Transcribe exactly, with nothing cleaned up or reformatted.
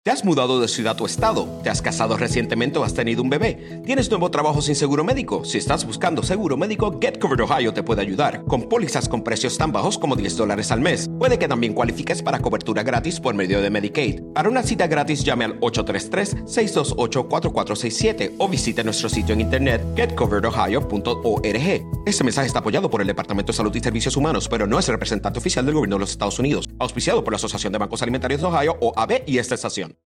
¿Te has mudado de ciudad o estado? ¿Te has casado recientemente o has tenido un bebé? ¿Tienes nuevo trabajo sin seguro médico? Si estás buscando seguro médico, Get Covered Ohio te puede ayudar, con pólizas con precios tan bajos como diez dólares al mes. Puede que también cualifiques para cobertura gratis por medio de Medicaid. Para una cita gratis, llame al ocho tres tres, seis dos ocho, cuatro cuatro seis siete o visite nuestro sitio en internet get covered ohio punto org. Este mensaje está apoyado por el Departamento de Salud y Servicios Humanos, pero no es el representante oficial del gobierno de los Estados Unidos. Auspiciado por la Asociación de Bancos Alimentarios de Ohio o A B y esta estación.